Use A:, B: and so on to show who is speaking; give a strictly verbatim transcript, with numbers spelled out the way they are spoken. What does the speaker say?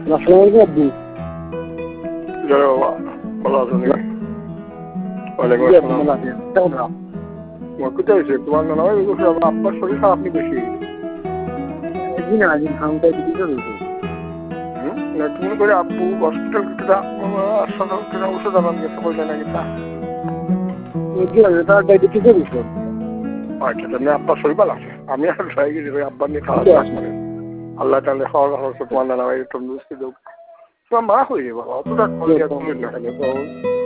A: আসসালামু আলাইকুম আব্বু।
B: জয় বাবা, ভালো আছো নাকি? ওয়ালাইকুম আসসালাম। কোথায় হয়েছে তোমার নানা ভাই? আপনার শরীর খারাপ নি বেশি?
A: জি না, আজ খামটাই দিতে চলেছে।
B: তুমি করে আব্বু হসপিটাল হাসপাতাল ওষুধ আনান গেছে বললে নাকি তা?
A: তার দিতে চলেছে।
B: আচ্ছা, তাহলে আপনার শরীর ভালো আছে? আমি আর ট্রাই গেছি আব্বার নিয়ে খাওয়া দাওয়া করে আল্লাহ তাহলে খাওয়া দাওয়া তোমার নানা ভাই তন্দুরস্তি দেব। তোমার মা হয়ে যাবে, অতটা করে না